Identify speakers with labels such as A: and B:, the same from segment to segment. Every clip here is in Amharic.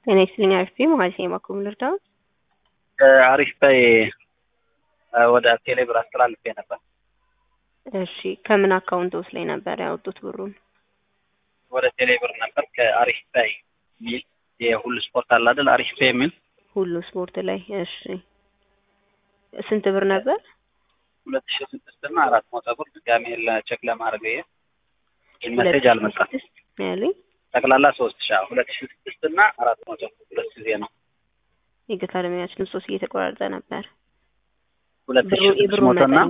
A: ጤና ይስጥልኝ አሪፍ ማለት ነው የማኮም ልርዳው
B: አሪፍ በይ ወደ ቴሌብር አስተላልፌ ነበር።
A: እሺ ከምን አካውንት ውስጥ ላይ ነበር ያወጡት ብሩን?
B: ወደ ቴሌብር ነበር ከአሪፍ በይ ሚል የሁሉ ስፖርት አለ አይደል? አሪፍ በይ ሚል
A: ሁሉ ስፖርት ላይ። እሺ ስንት ብር ነበር?
B: 2006 እና 400 ብር ድጋሜ ቼክ ለማድረግ ሜሴጅ አልመጣም
A: ያለኝ
B: ጠቅላላ 3000 2006 እና 400 ሁለት ጊዜ ነው።
A: ይገታ ለሚያችን 3 እየተቆራረጠ ነበር።
B: 2600 እና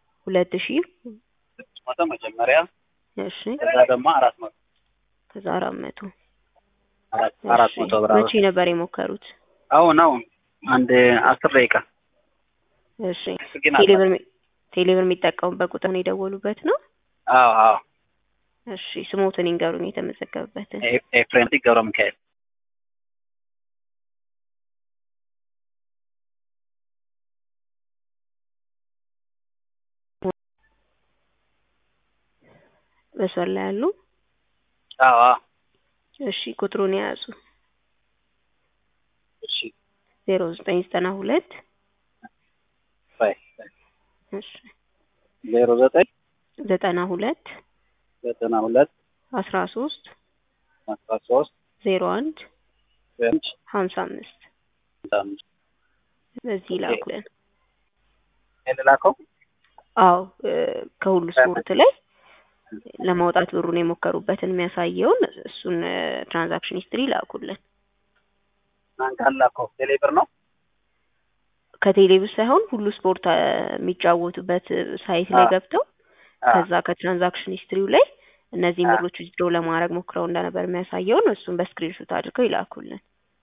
A: 2600
B: መጀመሪያ
A: እሺ
B: ከዛ ደግሞ 400
A: ከዛ 400
B: ብር
A: መቼ ነበር የሞከሩት?
B: አሁን አንድ 10 ደቂቃ።
A: እሺ ቴሌብር የሚጠቀሙበት ቁጥር ነው የደወሉበት ነው?
B: አዎ
A: እሺ ስሞትን ይንገሩኝ የተመዘገበበትን።
B: ኤፍሬም ገብረ ሚካኤል።
A: በሰው ላይ ያሉ?
B: አዎ
A: እሺ ቁጥሩን ያዙ።
B: እሺ
A: 0992 እሺ
B: 0992
A: 13 01 55 በዚህ ላኩልን።
B: ላከው?
A: አዎ ከሁሉ ስፖርት ላይ ለማውጣት ብሩን የሞከሩበትን የሚያሳየውን እሱን ትራንዛክሽን ሂስትሪ ላኩልን።
B: ማንካላከው ቴሌብር ነው?
A: ከቴሌብር ሳይሆን ሁሉ ስፖርት የሚጫወቱበት ሳይት ላይ ገብተው ከዛ ከትራንዛክሽን ሂስትሪው ላይ እነዚህ ብሮች ዊዝድሮ ለማድረግ ሞክረው እንደነበር የሚያሳየውን እሱን በስክሪንሾት አድርገው ይላኩልን።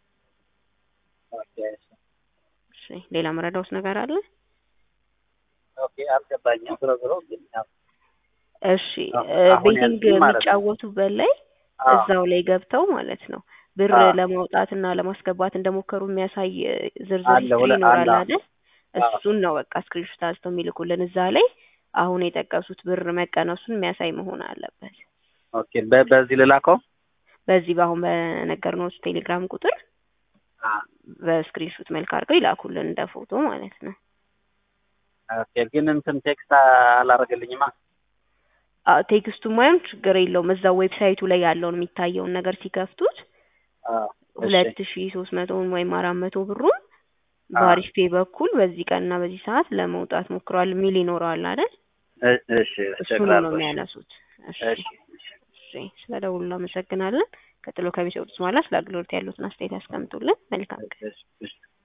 A: እሺ ሌላ መረዳውስ ነገር አለ?
B: ኦኬ አልገባኝም። ብሮ ግን
A: እሺ ቤቲንግ የሚጫወቱበት ላይ እዛው ላይ ገብተው ማለት ነው ብር ለማውጣትና ለማስገባት እንደሞከሩ የሚያሳይ ዝርዝር ሂስትሪ ይኖራል አይደል? እሱን ነው በቃ ስክሪንሾት አድርገው የሚልኩልን። እዛ ላይ አሁን የጠቀሱት ብር መቀነሱን የሚያሳይ መሆን አለበት።
B: ኦኬ በዚህ ልላከው?
A: በዚህ ባሁን በነገርነው ቴሌግራም ቁጥር በስክሪንሾት መልክ አድርገው ይላኩልን እንደ ፎቶ ማለት ነው።
B: ኦኬ ግን እንትን ቴክስት አላረገልኝማ።
A: ቴክስቱ ማየም ችግር የለውም። እዛው ዌብሳይቱ ላይ ያለውን የሚታየውን ነገር ሲከፍቱት 2300 ወይም 400 ብሩን በአሪፍ ፔ በኩል በዚህ ቀንና በዚህ ሰዓት ለመውጣት ሞክሯል የሚል ይኖራል አይደል?
B: እሺ
A: እሱን ነው የሚያነሱት። እሺ ስለደውሉ አመሰግናለን። ቀጥሎ ከሚሰጡት በኋላ ስለ አገልግሎት ያሉትን አስተያየት ያስቀምጡልን። መልካም ቀን።